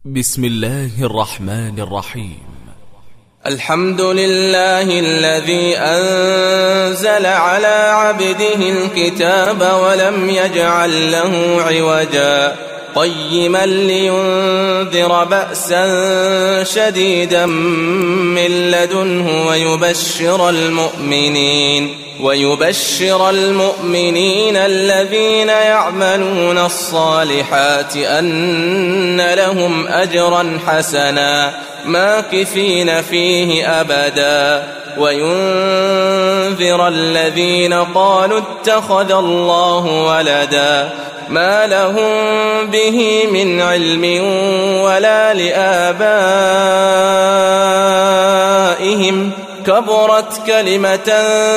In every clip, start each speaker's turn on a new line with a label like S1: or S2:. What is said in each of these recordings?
S1: بسم الله الرحمن الرحيم.
S2: الحمد لله الذي أنزل على عبده الكتاب ولم يجعل له عوجا قيما لينذر بأسا شديدا من لدنه ويبشر المؤمنين الذين يعملون الصالحات أن لهم أجرا حسنا ماكثين فيه أبدا وينذر الذين قالوا اتخذ الله ولدا ما لهم به من علم ولا لآبائهم كبرت كلمة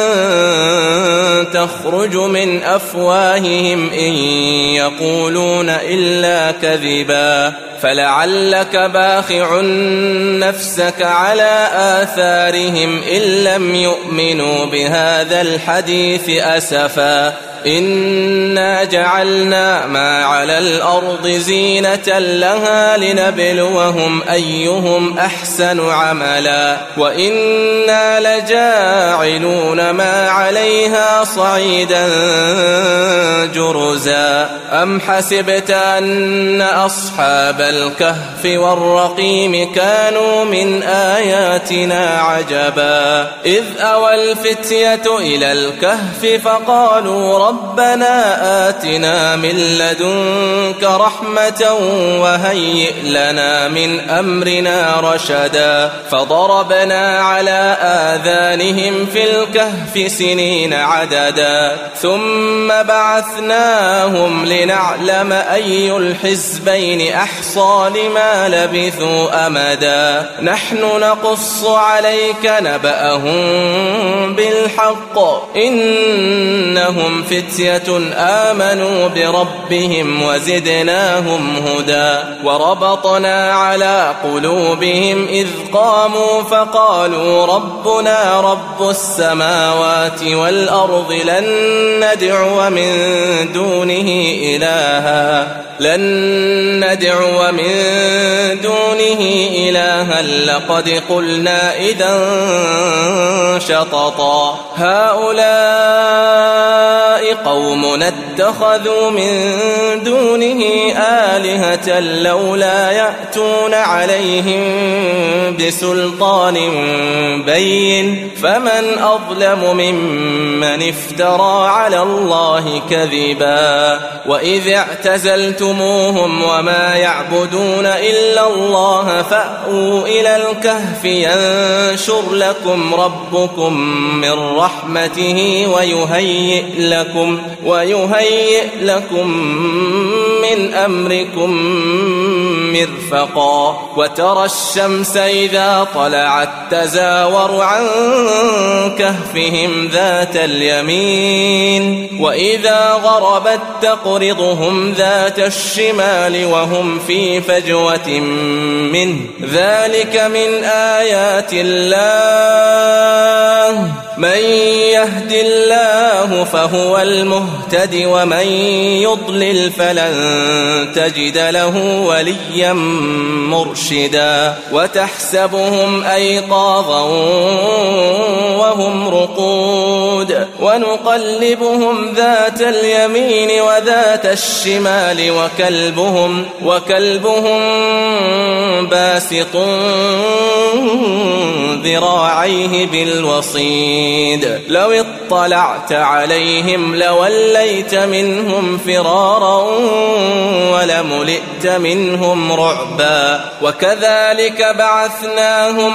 S2: تخرج من أفواههم إن يقولون إلا كذبا فلعلك باخع نفسك على آثارهم إن لم يؤمنوا بهذا الحديث أسفا إنا جعلنا ما على الأرض زينة لها لنبلوهم أيهم أحسن عملا وإنا لجاعلون ما عليها صعيدا جرزا أم حسبت أن أصحاب الكهف والرقيم كانوا من آياتنا عجبا إذ أوى الفتية إلى الكهف فقالوا ربنا آتنا من لدنك رحمة وهيئ لنا من أمرنا رشدا فضربنا على آذانهم في الكهف سنين عددا ثم بعثناهم لنعلم أي الحزبين أحصى لما لبثوا أمدا نحن نقص عليك نبأهم بالحق إنهم فتية آمنوا بربهم وزدناهم هدى وربطنا على قلوبهم إذ قاموا فقالوا ربنا رب السماوات والأرض لن ندعو من دونه إلها لقد قلنا إذا شططا هؤلاء قومنا اتخذوا من دونه آلهة لولا يأتون عليهم بسلطان بين فمن أظلم ممن افترى على الله كذبا وإذ اعتزلتموهم وما يعبدون إلا الله فأووا إلى الكهف ينشر لكم ربكم من رحمته ويهيئ لكم من أمركم مرفقا وترى الشمس إذا طلعت تزاور عن كهفهم ذات اليمين وإذا غربت تقرضهم ذات الشمال وهم في فجوة منه ذلك من آيات الله من يهد الله فهو المهتد ومن يضلل فلن تجد له وليا مرشدا وتحسبهم أيقاظا وهم رقود ونقلبهم ذات اليمين وذات الشمال وكلبهم باسط ذراعيه بالوصيد لو اطلعت عليهم لوليت منهم فرارا ولملئت منهم رعبا وكذلك بعثناهم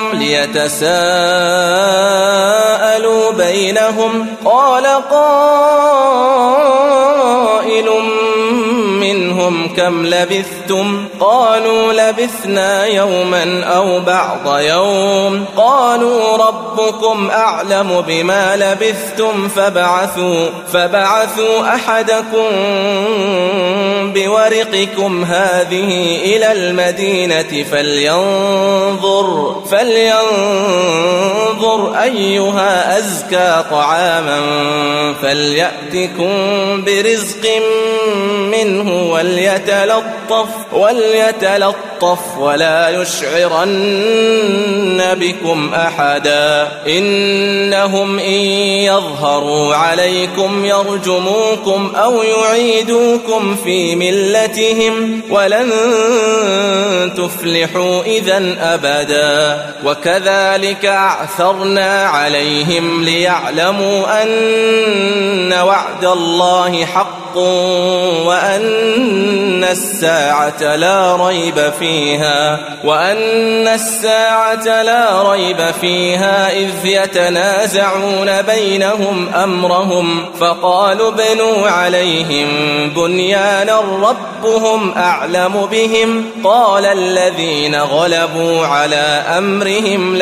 S2: ليتساءلوا بينهم قال قائل منهم كم لبثتم قالوا لبثنا يوما أو بعض يوم قالوا ربكم أعلم بما لبثتم فبعثوا أحدكم بورقكم هذه إلى المدينة فلينظر أيها أزكى طعاما فليأتكم برزق منه وليتلطف وليتلطف ولا يشعرن بكم أحدا إنهم إن يظهروا عليكم يرجموكم أو يعيدوكم في ملتهم ولن تفلحوا إذن أبدا وكذلك أعثرنا عليهم ليعلموا أن وعد الله حق وأن الساعة لا ريب فيها إذ يتنازعون بينهم أمرهم فقالوا ابنوا عليهم بنيانا ربهم أعلم بهم قال الذين غلبوا على أمرهم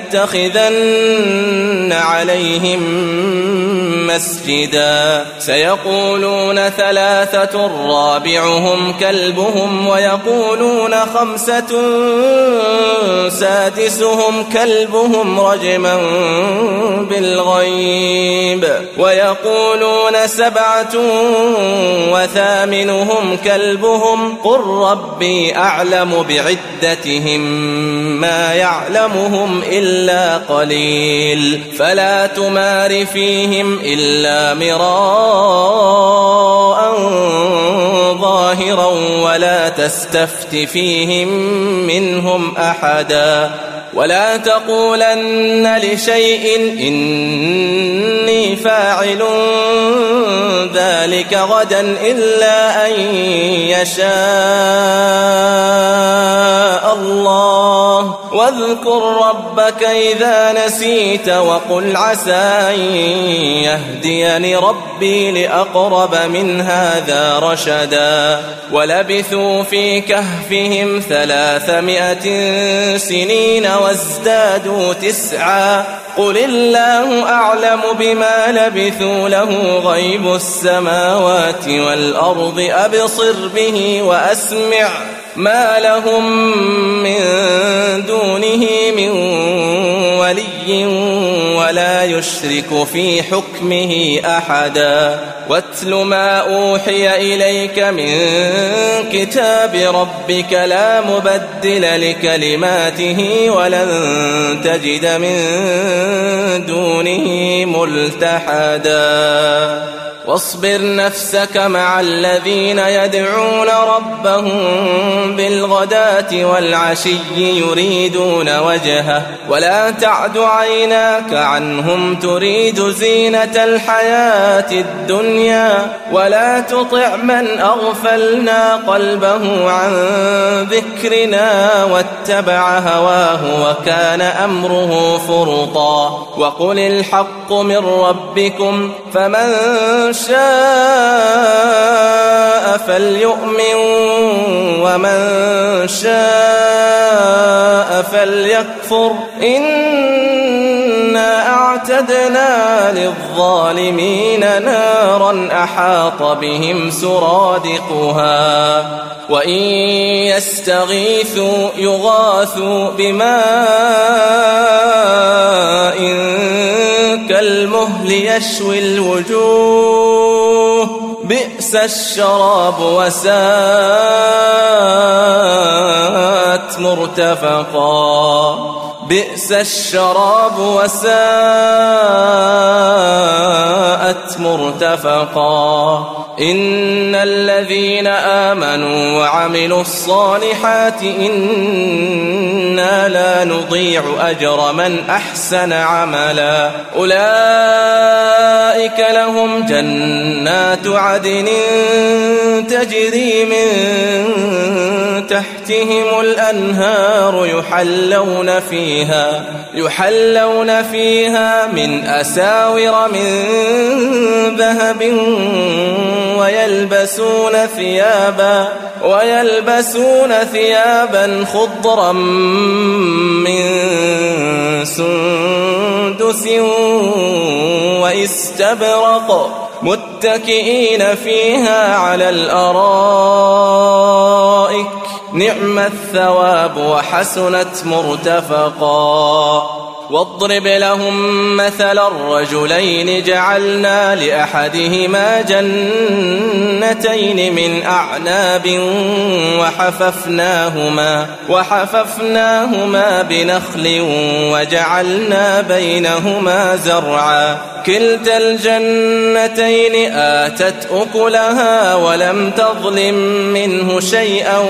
S2: لنتخذن عليهم مسجدا سيقولون ثلاثة رابعهم كلبهم ويقولون خمسة سادسهم كلبهم رجما بالغيب ويقولون سبعة وثامنهم كلبهم قل ربي أعلم بعدتهم ما يعلمهم إلا قليل فلا تمار فيهم إلا مراء ظاهرا ولا تستفت فيهم منهم أحدا ولا تقولن لشيء إني فاعل ذلك غدا إلا أن يشاء الله واذكر ربك إذا نسيت وقل عسى أن يهديني ربي لأقرب من هذا رشدا ولبثوا في كهفهم 300 سنين وازدادوا 9 قل الله أعلم بما لبثوا له غيب السماوات والأرض أبصر به وأسمع ما لهم من دونه من ولي ولا يشرك في حكمه أحدا واتل ما أوحي إليك من كتاب ربك لا مبدل لكلماته ولن تجد من دونه ملتحدا واصبر نفسك مع الذين يدعون ربهم بالغداة والعشي يريدون وجهه ولا تعد عيناك عنهم تريد زينة الحياة الدنيا ولا تطع من أغفلنا قلبه عن ذكرنا واتبع هواه وكان أمره فرطا وقل الحق من ربكم فمن شاء فليؤمن ومن شاء فليكفر إنا أعتدنا للظالمين نارا أحاط بهم سرادقها وإن يستغيثوا يغاثوا بماء كالمهل يشوي الوجوه بئس الشراب وساءت مرتفقا بئس الشراب وساءت مرتفقا إن الذين آمنوا وعملوا الصالحات إنا لا نضيع أجر من أحسن عملا أولئك لهم جنات عدن تجري من تحتهم الأنهار يحلون فيها من أساور من ذهب ويلبسون ثيابا خضرا من سندس واستبرق متكئين فيها على الأرائك نعم الثواب وحسنت مرتفقا واضرب لهم مثل الرجلين جعلنا لأحدهما جنتين من أعناب وحففناهما بنخل وجعلنا بينهما زرعا كلتا الجنتين آتت أكلها ولم تظلم منه شيئا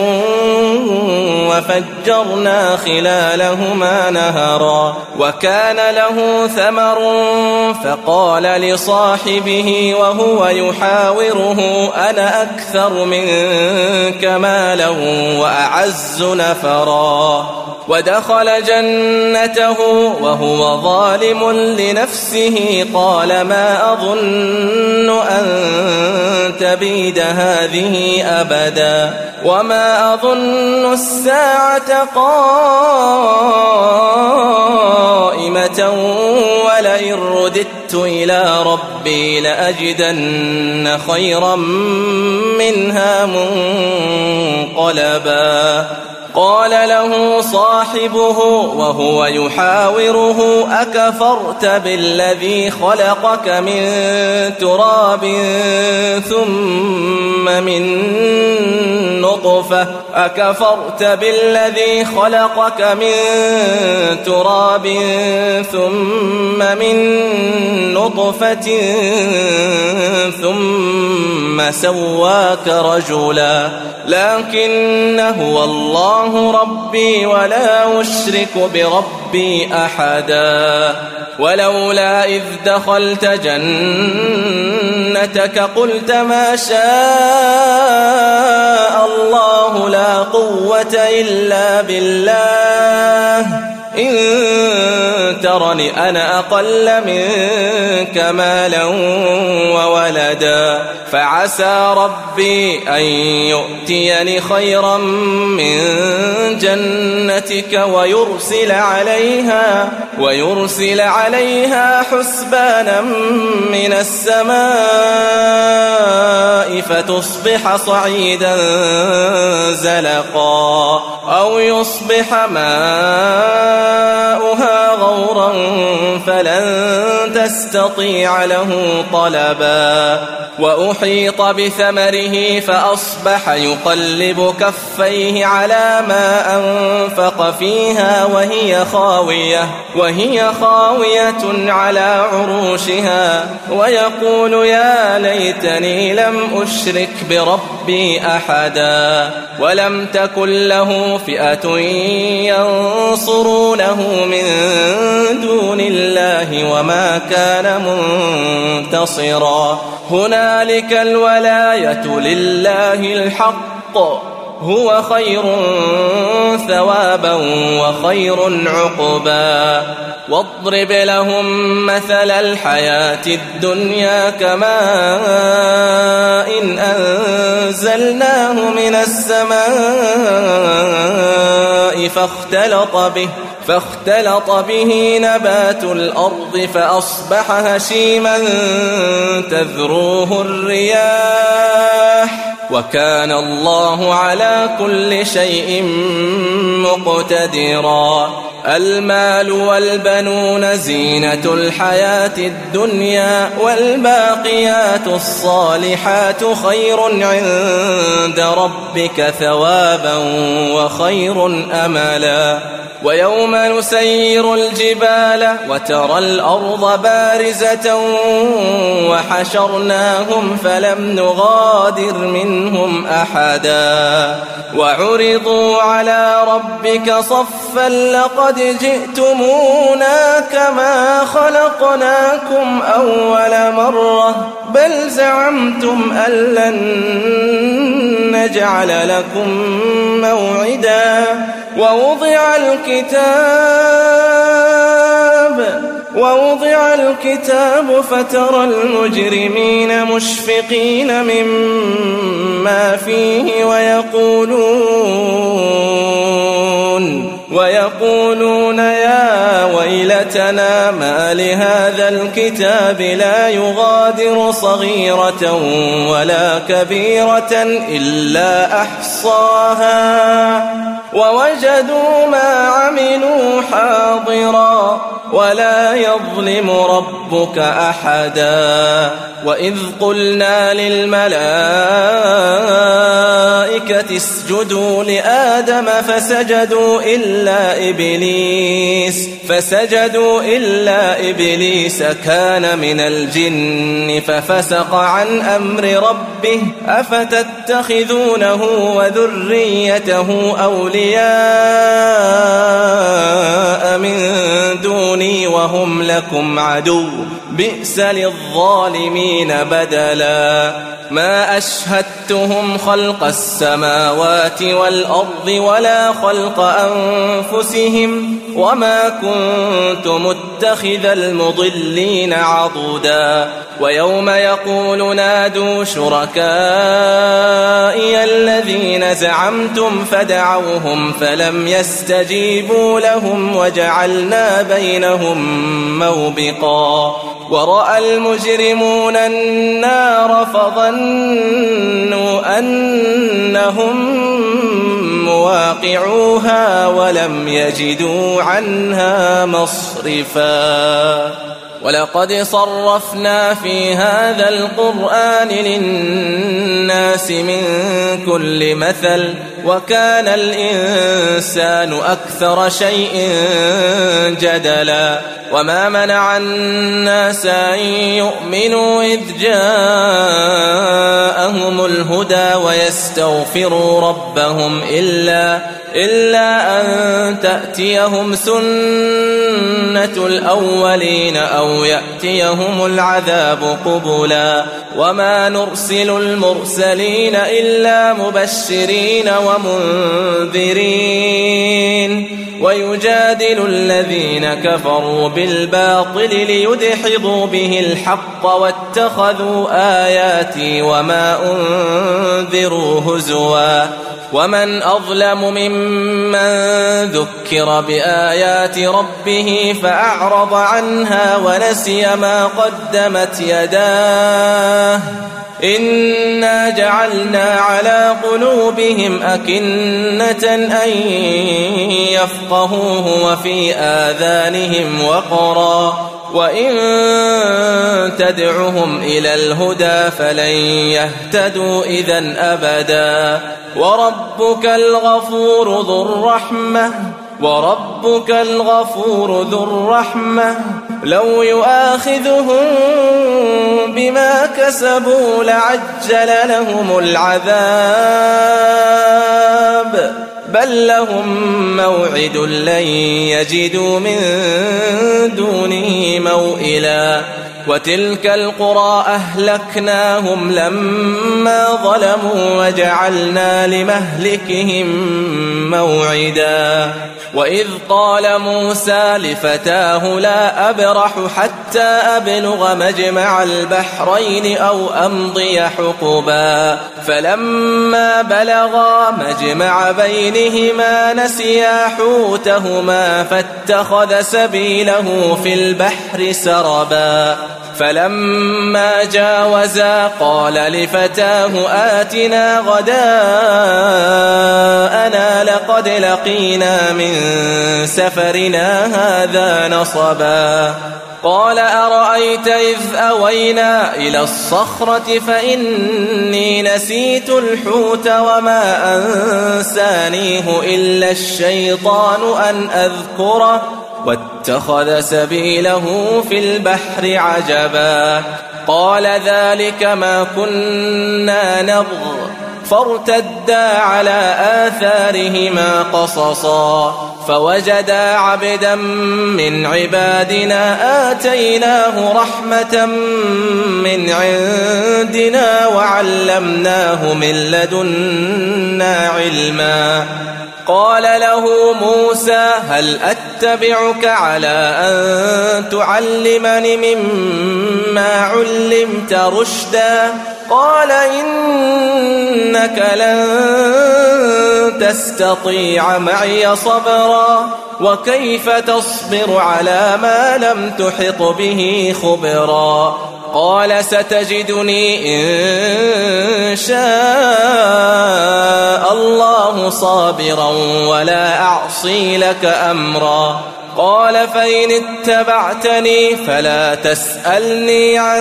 S2: وفجرنا خلالهما نهرا وكان له ثمر فقال لصاحبه وهو يحاوره أنا أكثر منك مالا وأعز نفرا ودخل جنته وهو ظالم لنفسه قال ما أظن أن تبيد هذه أبدا وما أظن الساعة قائمة ولئن رددت إلى ربي لأجدن خيرا منها منقلبا قال له صاحبه وهو يحاوره أكفرت بالذي خلقك من تراب ثم من نطفة ثم سواك رجلا لكن هو الله ربي ولا أشرك بربي أحدا ولولا إذ دخلت جنتك قلت ما شاء الله لا قوة إلا بالله إن ترني أنا أقل منك مالا وولدا فعسى ربي أن يؤتيني خيرا من جنتك ويرسل عليها حسبانا من السماء فتصبح صعيدا زلقا أو يصبح ماؤها غورا فلن تستطيع له طلبا وأحيط بثمره فأصبح يقلب كفيه على ما أنفق فيها وهي خاوية على عروشها ويقول يا ليتني لم أشرك بربي أحدا ولم تكن له فئة ينصرونه من دون الله وما كان منتصرا هنالك الولاية لله الحق هو خير ثوابا وخير عقبا واضرب لهم مثل الحياة الدنيا كماء إن أنزلناه من السماء فاختلط به نبات الأرض فأصبح هشيما تذروه الرياح وكان الله على كل شيء مقتدرا المال والبنون زينة الحياة الدنيا والباقيات الصالحات خير عند ربك ثوابا وخير أملا ويوم نسير الجبال وترى الأرض بارزة وحشرناهم فلم نغادر منهم أحدا وعرضوا على ربك صفا لقد جئتمونا كما خلقناكم أول مرة بل زعمتم أن لن نجعل لكم موعدا ووضع الكتاب فترى المجرمين مشفقين مما فيه ويقولون يا ويلتنا ما لهذا الكتاب لا يغادر صغيرة ولا كبيرة إلا أحصاها ووجدوا ما عملوا حاضرا ولا يظلم ربك أحدا وإذ قلنا للملائكة اسجدوا لآدم فسجدوا إلا إبليس كان من الجن ففسق عن أمر ربه أفتتخذونه وذريته أولياء من دوني وهم لكم عدو بئس للظالمين بدلا ما أشهدتهم خلق السماوات والأرض ولا خلق أنفسهم وما كنت متخذ المضلين عضدا ويوم يقول نادوا شركائي الذين زعمتم فدعوهم فلم يستجيبوا لهم وجعلنا بينهم موبقا ورأى المجرمون النار فظنوا أنهم مواقعوها ولم يجدوا عنها مصرفا ولقد صرفنا في هذا القرآن للناس من كل مثل وكان الإنسان أكثر شيء جدلا وما منع الناس أن يؤمنوا إذ جاءهم الهدى ويستغفروا ربهم إلا أن تأتيهم سنة الأولين أو يأتيهم العذاب قبلا وما نرسل المرسلين إلا مبشرين ومنذرين ويجادل الذين كفروا بالباطل ليدحضوا به الحق واتخذوا آياتي وما أنذروا هزوا ومن أظلم ممن ذكر بآيات ربه فأعرض عنها ونسي ما قدمت يداه إنا جعلنا على قلوبهم أكنة أن يفقهوه وفي آذانهم وقرا وإن تدعهم إلى الهدى فلن يهتدوا إذن أبدا وربك الغفور ذو الرحمة لو يؤاخذهم بما كسبوا لعجل لهم العذاب بل لهم موعد لن يجدوا من دونه موئلا وتلك القرى أهلكناهم لما ظلموا وجعلنا لمهلكهم موعدا وإذ قال موسى لفتاه لا أبرح حتى أبلغ مجمع البحرين أو أمضي حقبا فلما بلغا مجمع بينهما نسيا حوتهما فاتخذ سبيله في البحر سربا فلما جاوزا قال لفتاه آتنا غداءنا لقد لقينا من سفرنا هذا نصبا قال أرأيت إذ أوينا إلى الصخرة فإني نسيت الحوت وما أنسانيه إلا الشيطان أن أذكره واتخذ سبيله في البحر عجبا قال ذلك ما كنا نبغ فارتدا على آثارهما قصصا فوجدا عبدا من عبادنا آتيناه رحمة من عندنا وعلمناه من لدنا علما قال له موسى هل أتبعك على أن تعلمني مما علمت رشدا قال إنك لن تستطيع معي صبرا وكيف تصبر على ما لم تحط به خبرا قال ستجدني إن شاء الله صابرا ولا أعصي لك أمرا قال فإن اتبعتني فلا تسألني عن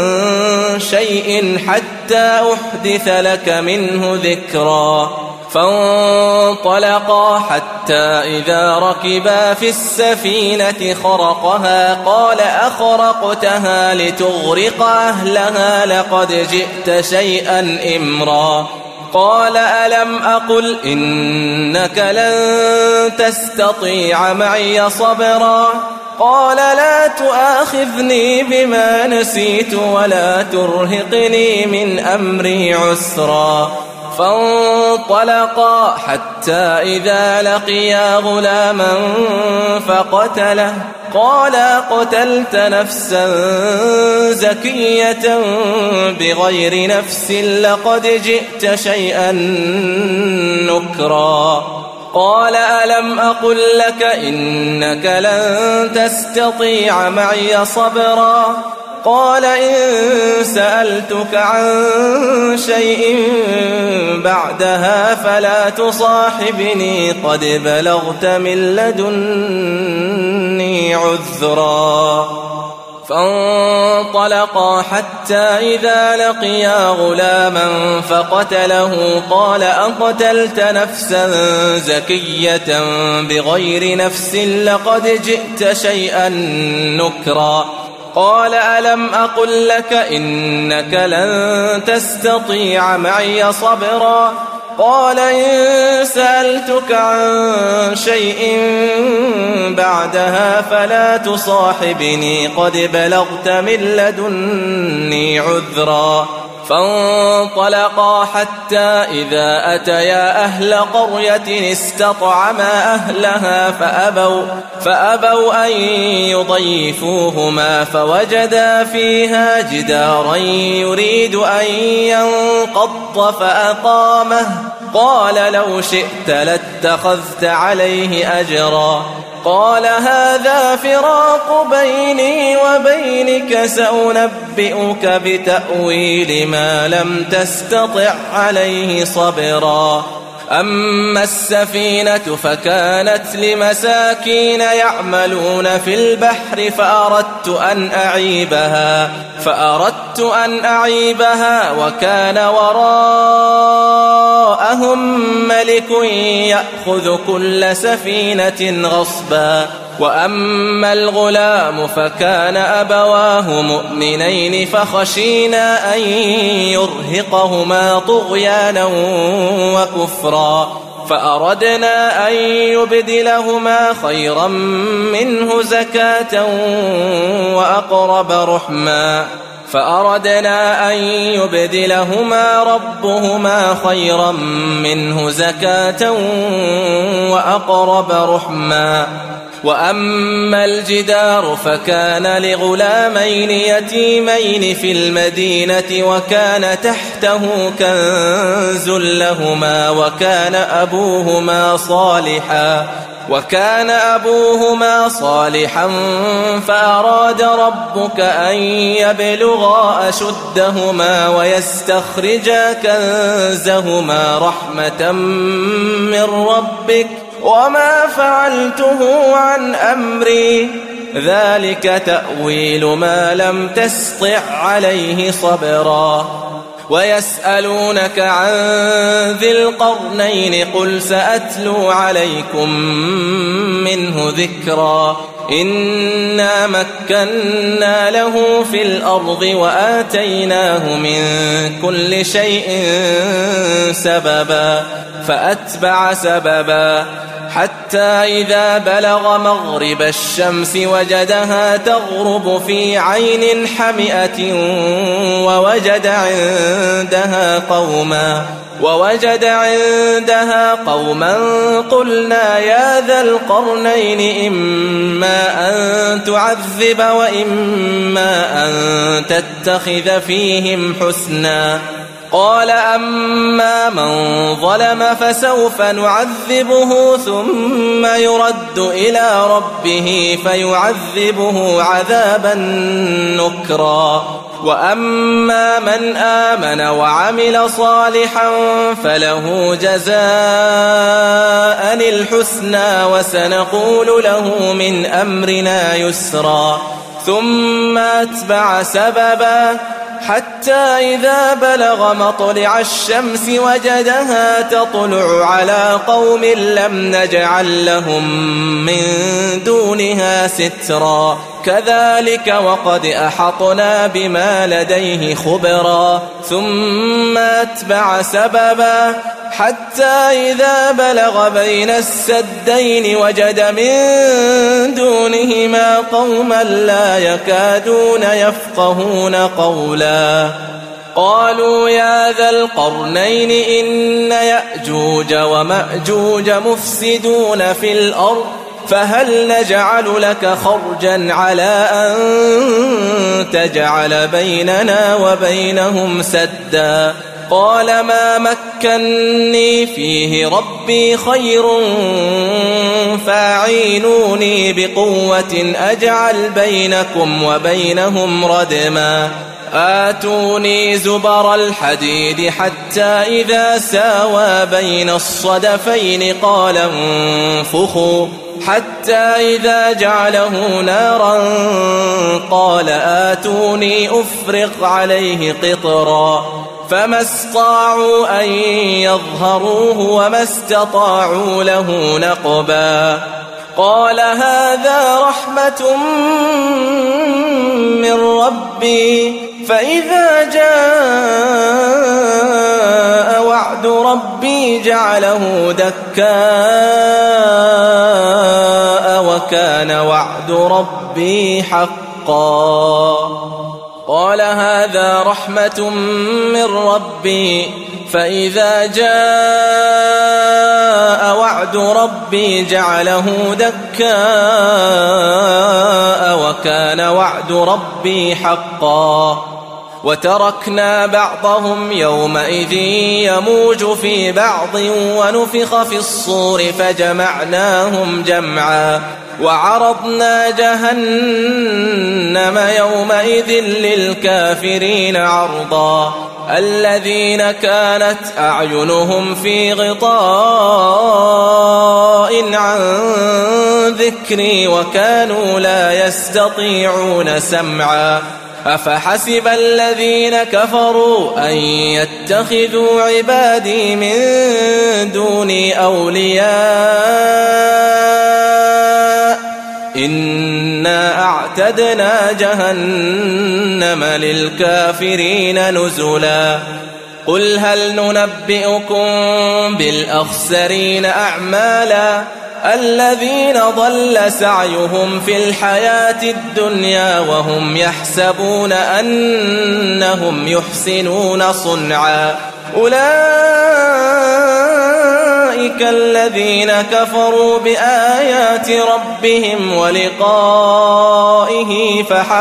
S2: شيء حتى أحدث لك منه ذكرا فانطلقا حتى إذا ركبا في السفينة خرقها قال أخرقتها لتغرق أهلها لقد جئت شيئا إمرا قال ألم أقل إنك لن تستطيع معي صبرا قال لا تؤاخذني بما نسيت ولا ترهقني من أمري عسرا فانطلقا حتى إذا لقيا غلاما فقتله قال قتلت نفسا زكية بغير نفس لقد جئت شيئا نكرا قال ألم أقل لك إنك لن تستطيع معي صبرا قال إن سألتك عن شيء بعدها فلا تصاحبني قد بلغت من لدني عذرا فانطلقا حتى إذا لقيا غلاما فقتله قال أقتلت نفسا زكية بغير نفس لقد جئت شيئا نكرا قال ألم أقل لك إنك لن تستطيع معي صبرا قال إن سألتك عن شيء بعدها فلا تصاحبني قد بلغت من لدني عذرا فانطلقا حتى إذا أتيا أهل قرية استطعما أهلها فأبوا أن يضيفوهما فوجدا فيها جدارا يريد أن ينقض فأقامه قال لو شئت لاتخذت عليه أجرا قال هذا فراق بيني وبينك سأنبئك بتأويل ما لم تستطع عليه صبرا أما السفينة فكانت لمساكين يعملون في البحر فأردت أن أعيبها وكان وراءهم ملك يأخذ كل سفينة غصبا وأما الغلام فكان أبواه مؤمنين فخشينا أن يرهقهما طغيانا وكفرا فأردنا أن يبدلهما خيرا منه زكاة وأقرب رحما فأردنا أن يبدلهما ربهما خيرا منه زكاة وأقرب رحما وأما الجدار فكان لغلامين يتيمين في المدينة وكان تحته كنز لهما وكان أبوهما صالحا فأراد ربك أن يبلغا أشدهما ويستخرجا كنزهما رحمة من ربك وما فعلته عن أمري ذلك تأويل ما لم تسطع عليه صبرا ويسألونك عن ذي القرنين قل سأتلو عليكم منه ذكرا إنا مكنا له في الأرض وآتيناه من كل شيء سببا فأتبع سببا حتى إذا بلغ مغرب الشمس وجدها تغرب في عين حمئة ووجد عندها قوما قلنا يا ذا القرنين إما أن تعذب وإما أن تتخذ فيهم حسنا قال أما من ظلم فسوف نعذبه ثم يرد إلى ربه فيعذبه عذابا نكرا وأما من آمن وعمل صالحا فله جزاء الحسنى وسنقول له من أمرنا يسرا ثم أتبع سببا حتى إذا بلغ مطلع الشمس وجدها تطلع على قوم لم نجعل لهم من دونها سترا كذلك وقد أحطنا بما لديه خبرا ثم أتبع سببا حتى إذا بلغ بين السدين وجد من دونهما قوما لا يكادون يفقهون قولا قالوا يا ذا القرنين إن يأجوج ومأجوج مفسدون في الأرض فهل نجعل لك خرجا على أن تجعل بيننا وبينهم سدا قال ما مكني فيه ربي خير فاعينوني بقوة أجعل بينكم وبينهم ردما آتوني زبر الحديد حتى إذا ساوى بين الصدفين قال انفخوا حتى إذا جعله نارا قال آتوني أفرغ عليه قطرا فما استطاعوا أن يظهروه وما استطاعوا له نقبا قال هذا رحمة من ربي فإذا جاء وعد ربي جعله دكاء وكان وعد ربي حقا قال هذا رحمة من ربي فإذا جاء وعد ربي جعله دكاء وكان وعد ربي حقا وتركنا بعضهم يومئذ يموج في بعض ونفخ في الصور فجمعناهم جمعا وعرضنا جهنم يومئذ للكافرين عرضا الذين كانت أعينهم في غطاء عن ذكري وكانوا لا يستطيعون سمعا أفحسب الذين كفروا أن يتخذوا عبادي من دوني أولياء إنا أعتدنا جهنم للكافرين نزلا قل هل ننبئكم بالأخسرين أعمالا الذين ضل سعيهم في الحياة الدنيا وهم يحسبون أنهم يحسنون صنعا أولئك الذين كفروا بآيات ربهم ولقائه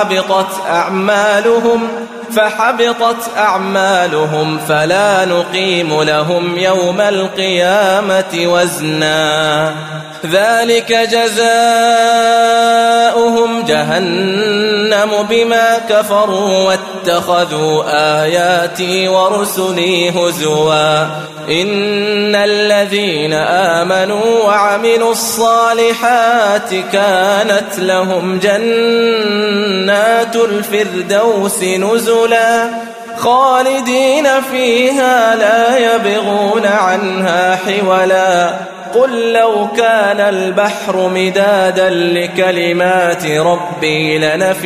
S2: فحبطت أعمالهم فلا نقيم لهم يوم القيامة وزنا ذلك جزاؤهم جهنم بما كفروا واتخذوا آياتي ورسلي هزوا إن الذين آمنوا وعملوا الصالحات كانت لهم جنات الفردوس نزلا خالدين فيها لا يبغون عنها حولا قل لو كان البحر مدادا لكلمات ربي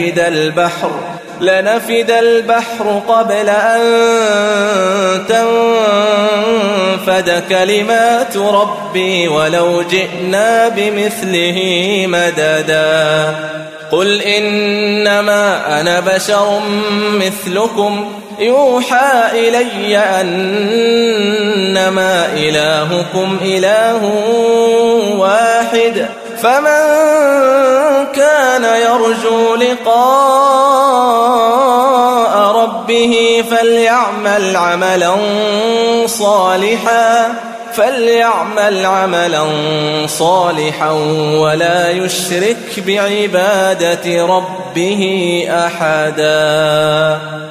S2: لنفد البحر قبل أن تنفد كلمات ربي ولو جئنا بمثله مددا قل إنما أنا بشر مثلكم يوحى إلي أنما إلهكم إله واحد فمن كان يرجو لقاء ربه ربه فليعمل عملا صالحا ولا يشرك بعبادة ربه أحدا.